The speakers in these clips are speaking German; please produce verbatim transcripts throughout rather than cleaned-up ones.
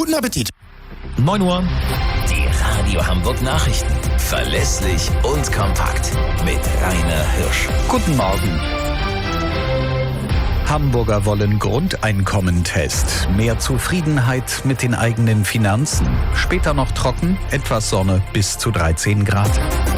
Guten Appetit. neun Uhr. Die Radio Hamburg Nachrichten. Verlässlich und kompakt. Mit Rainer Hirsch. Guten Morgen. Hamburger wollen Grundeinkommentest. Mehr Zufriedenheit mit den eigenen Finanzen. Später noch trocken, etwas Sonne bis zu dreizehn Grad.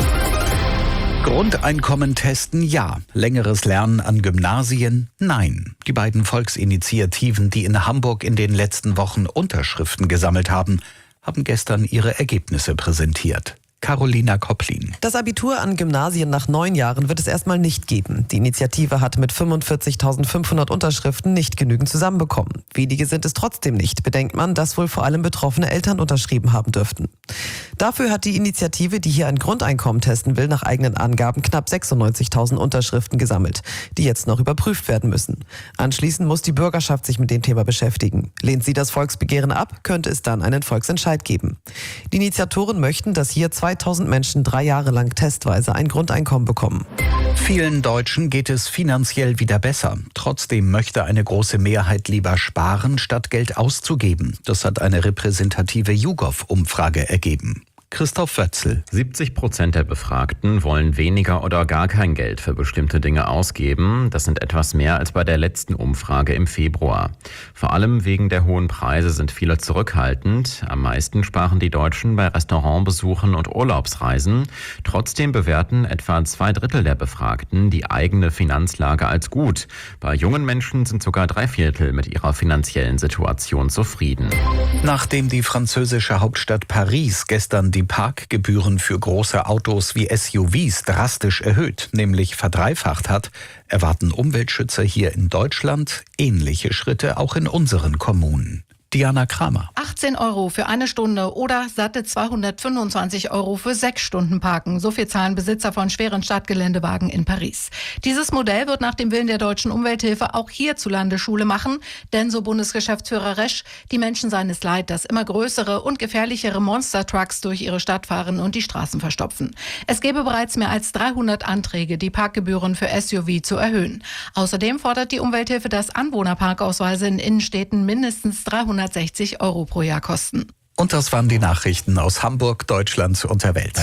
Grundeinkommen testen, ja. Längeres Lernen an Gymnasien, nein. Die beiden Volksinitiativen, die in Hamburg in den letzten Wochen Unterschriften gesammelt haben, haben gestern ihre Ergebnisse präsentiert. Carolina Kopplin. Das Abitur an Gymnasien nach neun Jahren wird es erstmal nicht geben. Die Initiative hat mit fünfundvierzigtausendfünfhundert Unterschriften nicht genügend zusammenbekommen. Wenige sind es trotzdem nicht, bedenkt man, dass wohl vor allem betroffene Eltern unterschrieben haben dürften. Dafür hat die Initiative, die hier ein Grundeinkommen testen will, nach eigenen Angaben knapp sechsundneunzigtausend Unterschriften gesammelt, die jetzt noch überprüft werden müssen. Anschließend muss die Bürgerschaft sich mit dem Thema beschäftigen. Lehnt sie das Volksbegehren ab, könnte es dann einen Volksentscheid geben. Die Initiatoren möchten, dass hier zweitausend Menschen drei Jahre lang testweise ein Grundeinkommen bekommen. Vielen Deutschen geht es finanziell wieder besser. Trotzdem möchte eine große Mehrheit lieber sparen, statt Geld auszugeben. Das hat eine repräsentative YouGov-Umfrage ergeben. Christoph Wötzel. siebzig Prozent der Befragten wollen weniger oder gar kein Geld für bestimmte Dinge ausgeben. Das sind etwas mehr als bei der letzten Umfrage im Februar. Vor allem wegen der hohen Preise sind viele zurückhaltend. Am meisten sparen die Deutschen bei Restaurantbesuchen und Urlaubsreisen. Trotzdem bewerten etwa zwei Drittel der Befragten die eigene Finanzlage als gut. Bei jungen Menschen sind sogar drei Viertel mit ihrer finanziellen Situation zufrieden. Nachdem die französische Hauptstadt Paris gestern die Parkgebühren für große Autos wie S U Vs drastisch erhöht, nämlich verdreifacht hat, erwarten Umweltschützer hier in Deutschland ähnliche Schritte auch in unseren Kommunen. Diana Kramer. achtzehn Euro für eine Stunde oder satte zweihundertfünfundzwanzig Euro für sechs Stunden Parken. So viel zahlen Besitzer von schweren Stadtgeländewagen in Paris. Dieses Modell wird nach dem Willen der Deutschen Umwelthilfe auch hierzulande Schule machen. Denn, so Bundesgeschäftsführer Resch, die Menschen seien es leid, dass immer größere und gefährlichere Monster-Trucks durch ihre Stadt fahren und die Straßen verstopfen. Es gäbe bereits mehr als dreihundert Anträge, die Parkgebühren für S U V zu erhöhen. Außerdem fordert die Umwelthilfe, dass Anwohnerparkausweise in Innenstädten mindestens dreihundertsechzig Euro pro Jahr kosten. Und das waren die Nachrichten aus Hamburg, Deutschland und der Welt.